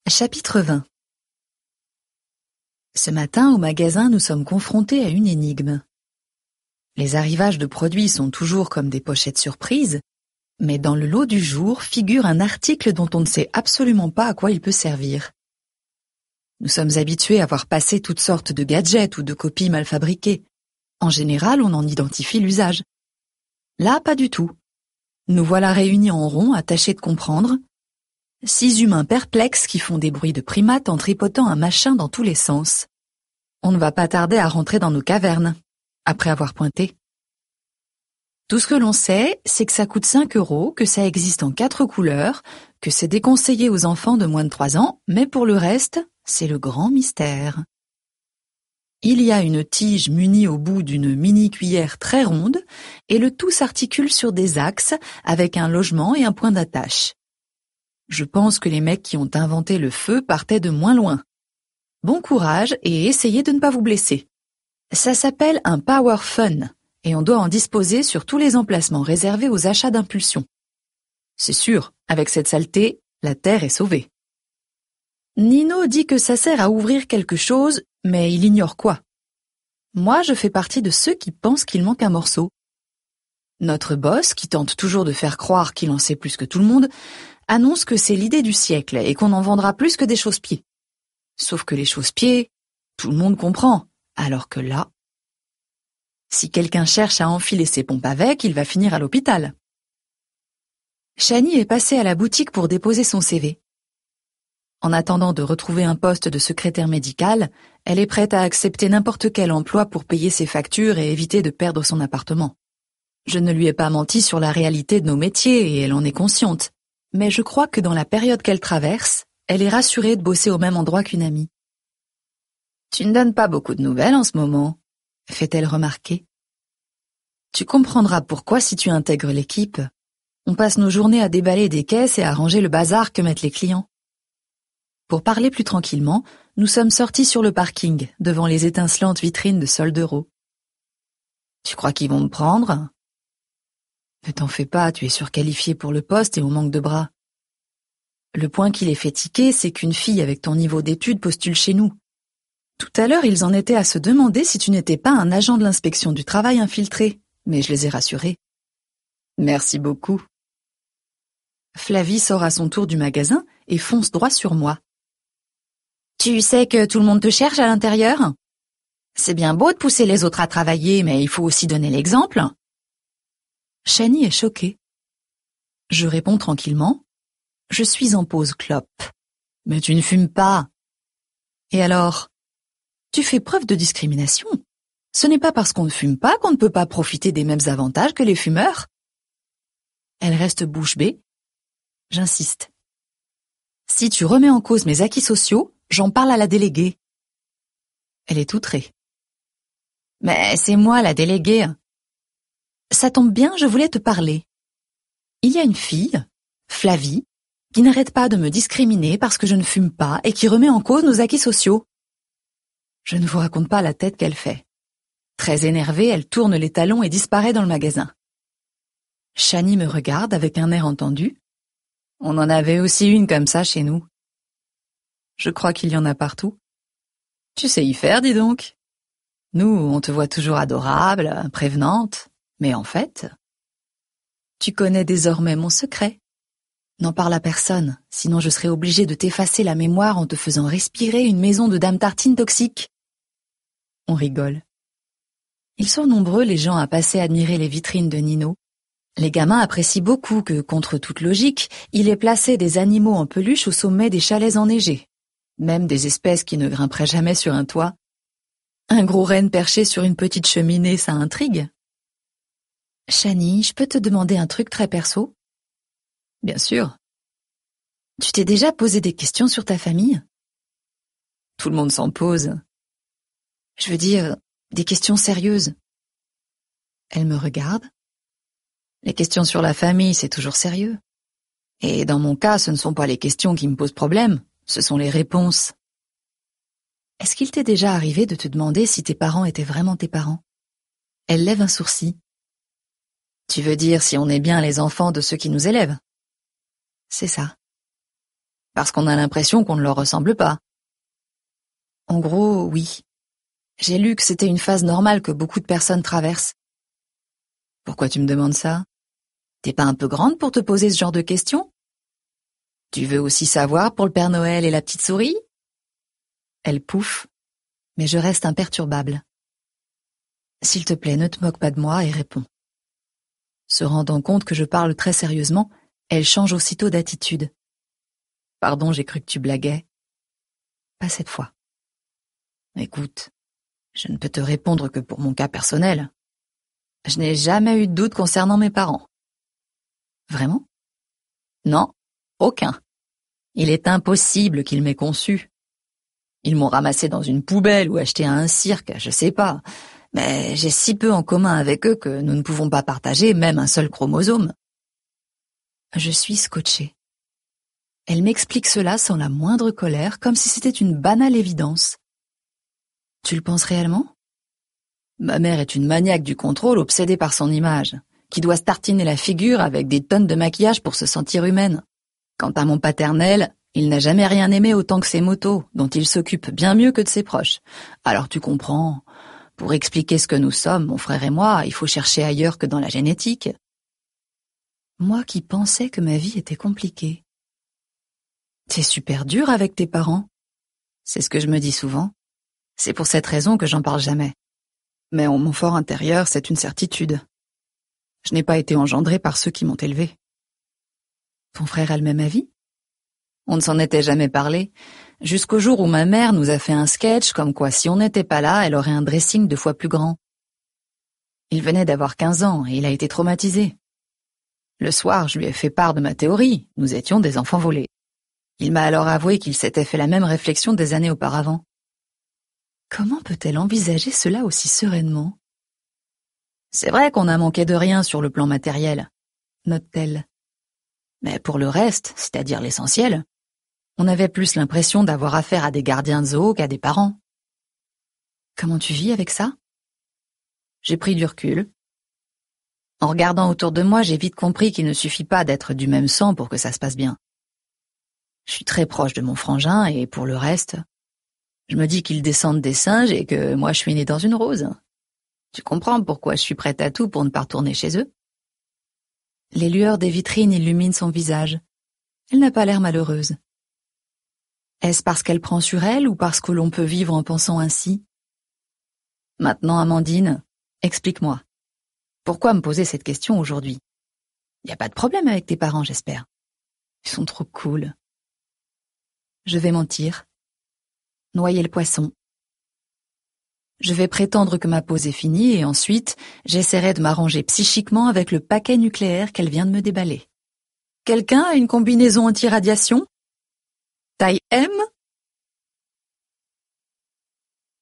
Chapitre 20. Ce matin, au magasin, nous sommes confrontés à une énigme. Les arrivages de produits sont toujours comme des pochettes surprises, mais dans le lot du jour figure un article dont on ne sait absolument pas à quoi il peut servir. Nous sommes habitués à voir passer toutes sortes de gadgets ou de copies mal fabriquées. En général, on en identifie l'usage. Là, pas du tout. Nous voilà réunis en rond à tâcher de comprendre. 6 humains perplexes qui font des bruits de primates en tripotant un machin dans tous les sens. On ne va pas tarder à rentrer dans nos cavernes, après avoir pointé. Tout ce que l'on sait, c'est que ça coûte 5 €, que ça existe en 4 couleurs, que c'est déconseillé aux enfants de moins de 3 ans, mais pour le reste, c'est le grand mystère. Il y a une tige munie au bout d'une mini-cuillère très ronde, et le tout s'articule sur des axes avec un logement et un point d'attache. Je pense que les mecs qui ont inventé le feu partaient de moins loin. Bon courage et essayez de ne pas vous blesser. Ça s'appelle un Power Fun et on doit en disposer sur tous les emplacements réservés aux achats d'impulsion. C'est sûr, avec cette saleté, la Terre est sauvée. Nino dit que ça sert à ouvrir quelque chose, mais il ignore quoi. Moi, je fais partie de ceux qui pensent qu'il manque un morceau. Notre boss, qui tente toujours de faire croire qu'il en sait plus que tout le monde, annonce que c'est l'idée du siècle et qu'on en vendra plus que des chausse-pieds. Sauf que les chausse-pieds, tout le monde comprend, alors que là... Si quelqu'un cherche à enfiler ses pompes avec, il va finir à l'hôpital. Shani est passée à la boutique pour déposer son CV. En attendant de retrouver un poste de secrétaire médicale, elle est prête à accepter n'importe quel emploi pour payer ses factures et éviter de perdre son appartement. Je ne lui ai pas menti sur la réalité de nos métiers et elle en est consciente. Mais je crois que dans la période qu'elle traverse, elle est rassurée de bosser au même endroit qu'une amie. « Tu ne donnes pas beaucoup de nouvelles en ce moment », fait-elle remarquer. « Tu comprendras pourquoi si tu intègres l'équipe. On passe nos journées à déballer des caisses et à ranger le bazar que mettent les clients. » Pour parler plus tranquillement, nous sommes sortis sur le parking, devant les étincelantes vitrines de soldes d'euros. « Tu crois qu'ils vont me prendre ?» Ne t'en fais pas, tu es surqualifié pour le poste et on manque de bras. Le point qui les fait tiquer, c'est qu'une fille avec ton niveau d'études postule chez nous. Tout à l'heure, ils en étaient à se demander si tu n'étais pas un agent de l'inspection du travail infiltré, mais je les ai rassurés. Merci beaucoup. Flavie sort à son tour du magasin et fonce droit sur moi. Tu sais que tout le monde te cherche à l'intérieur? C'est bien beau de pousser les autres à travailler, mais il faut aussi donner l'exemple. Shani est choquée. Je réponds tranquillement. Je suis en pause clope. Mais tu ne fumes pas. Et alors? Tu fais preuve de discrimination. Ce n'est pas parce qu'on ne fume pas qu'on ne peut pas profiter des mêmes avantages que les fumeurs. Elle reste bouche bée. J'insiste. Si tu remets en cause mes acquis sociaux, j'en parle à la déléguée. Elle est outrée. Mais c'est moi la déléguée. Ça tombe bien, je voulais te parler. Il y a une fille, Flavie, qui n'arrête pas de me discriminer parce que je ne fume pas et qui remet en cause nos acquis sociaux. Je ne vous raconte pas la tête qu'elle fait. Très énervée, elle tourne les talons et disparaît dans le magasin. Shani me regarde avec un air entendu. On en avait aussi une comme ça chez nous. Je crois qu'il y en a partout. Tu sais y faire, dis donc. Nous, on te voit toujours adorable, prévenante. Mais en fait, tu connais désormais mon secret. N'en parle à personne, sinon je serais obligée de t'effacer la mémoire en te faisant respirer une maison de dame tartine toxique. On rigole. Ils sont nombreux les gens à passer admirer les vitrines de Nino. Les gamins apprécient beaucoup que, contre toute logique, il ait placé des animaux en peluche au sommet des chalets enneigés. Même des espèces qui ne grimperaient jamais sur un toit. Un gros renne perché sur une petite cheminée, ça intrigue. Shani, je peux te demander un truc très perso? Bien sûr. Tu t'es déjà posé des questions sur ta famille? Tout le monde s'en pose. Je veux dire, des questions sérieuses. Elle me regarde. Les questions sur la famille, c'est toujours sérieux. Et dans mon cas, ce ne sont pas les questions qui me posent problème, ce sont les réponses. Est-ce qu'il t'est déjà arrivé de te demander si tes parents étaient vraiment tes parents? Elle lève un sourcil. Tu veux dire si on est bien les enfants de ceux qui nous élèvent? C'est ça. Parce qu'on a l'impression qu'on ne leur ressemble pas. En gros, oui. J'ai lu que c'était une phase normale que beaucoup de personnes traversent. Pourquoi tu me demandes ça? T'es pas un peu grande pour te poser ce genre de questions? Tu veux aussi savoir pour le Père Noël et la petite souris? Elle pouffe, mais je reste imperturbable. S'il te plaît, ne te moque pas de moi et réponds. Se rendant compte que je parle très sérieusement, elle change aussitôt d'attitude. Pardon, j'ai cru que tu blaguais. Pas cette fois. Écoute, je ne peux te répondre que pour mon cas personnel. Je n'ai jamais eu de doute concernant mes parents. Vraiment? Non, aucun. Il est impossible qu'ils m'aient conçu. Ils m'ont ramassé dans une poubelle ou acheté à un cirque, je sais pas. Mais j'ai si peu en commun avec eux que nous ne pouvons pas partager même un seul chromosome. Je suis scotchée. Elle m'explique cela sans la moindre colère, comme si c'était une banale évidence. Tu le penses réellement? Ma mère est une maniaque du contrôle obsédée par son image, qui doit se tartiner la figure avec des tonnes de maquillage pour se sentir humaine. Quant à mon paternel, il n'a jamais rien aimé autant que ses motos, dont il s'occupe bien mieux que de ses proches. Alors tu comprends, pour expliquer ce que nous sommes, mon frère et moi, il faut chercher ailleurs que dans la génétique. Moi qui pensais que ma vie était compliquée. C'est super dur avec tes parents. C'est ce que je me dis souvent. C'est pour cette raison que j'en parle jamais. Mais en mon fort intérieur, c'est une certitude. Je n'ai pas été engendrée par ceux qui m'ont élevée. Ton frère a le même avis? On ne s'en était jamais parlé, jusqu'au jour où ma mère nous a fait un sketch comme quoi si on n'était pas là, elle aurait un dressing 2 fois plus grand. Il venait d'avoir 15 ans et il a été traumatisé. Le soir, je lui ai fait part de ma théorie, nous étions des enfants volés. Il m'a alors avoué qu'il s'était fait la même réflexion des années auparavant. Comment peut-elle envisager cela aussi sereinement? C'est vrai qu'on a manqué de rien sur le plan matériel, note-t-elle. Mais pour le reste, c'est-à-dire l'essentiel, on avait plus l'impression d'avoir affaire à des gardiens de zoo qu'à des parents. Comment tu vis avec ça? J'ai pris du recul. En regardant autour de moi, j'ai vite compris qu'il ne suffit pas d'être du même sang pour que ça se passe bien. Je suis très proche de mon frangin et pour le reste, je me dis qu'ils descendent des singes et que moi je suis née dans une rose. Tu comprends pourquoi je suis prête à tout pour ne pas retourner chez eux? Les lueurs des vitrines illuminent son visage. Elle n'a pas l'air malheureuse. Est-ce parce qu'elle prend sur elle ou parce que l'on peut vivre en pensant ainsi? Maintenant, Amandine, explique-moi. Pourquoi me poser cette question aujourd'hui? Y a pas de problème avec tes parents, j'espère. Ils sont trop cool. Je vais mentir. Noyer le poisson. Je vais prétendre que ma pause est finie et ensuite, j'essaierai de m'arranger psychiquement avec le paquet nucléaire qu'elle vient de me déballer. Quelqu'un a une combinaison anti-radiation? Taille M